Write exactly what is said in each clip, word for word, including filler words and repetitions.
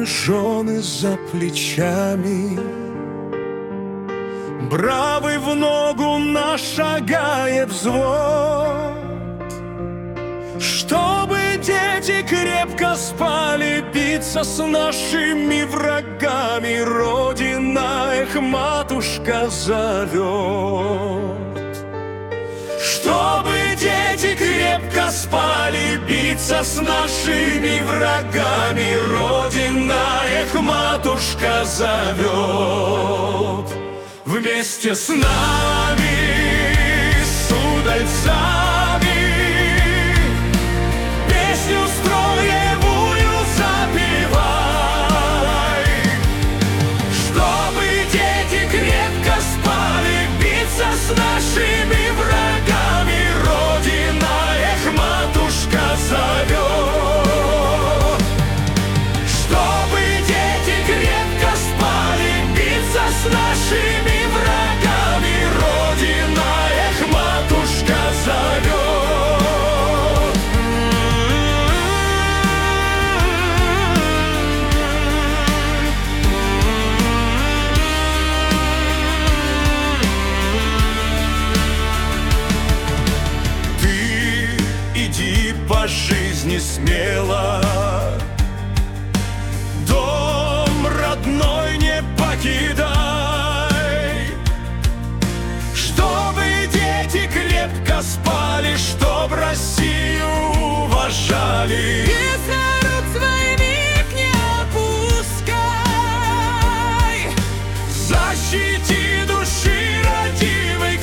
мамы, жены за плечами. Бравый в ногу наш шагает взвод, чтобы дети крепко спали, биться с нашими врагами. Родина, эх, матушка, зовет. Чтобы дети крепко спали, биться с нашими врагами. Родина, эх, матушка, зовет. Вместе с нами, с удальцами, песню строевую запевай. Чтобы дети крепко спали, биться с нашими врагами. Родина, эх, матушка, зовет. Чтобы дети крепко спали, биться с нашими врагами. Родина, эх, матушка, зовет. Ты иди по жизни смело, дом родной не покидай. Чтобы дети крепко спали, чтоб Россию уважали. Если рук своих не опускай, Защити души родимый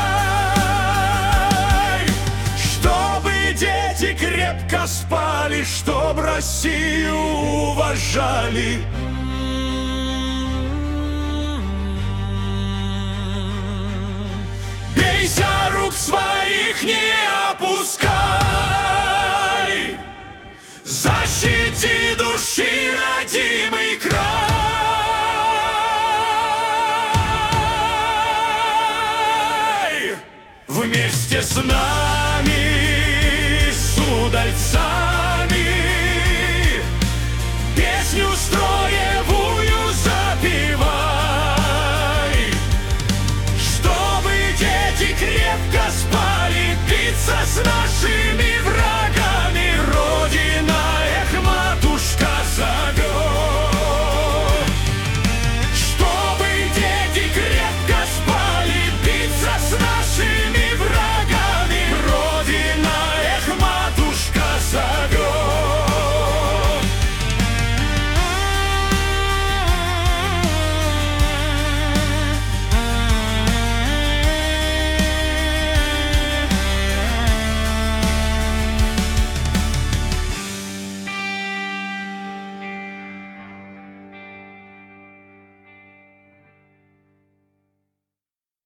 край. Чтобы дети крепко спали, чтоб Россию уважали. Бейся, рук своих не опускай, защити души родимый край. Вместе с нами, с удальцами, песню строевую запевай. Чтобы дети крепко спали, биться с нашими врагами.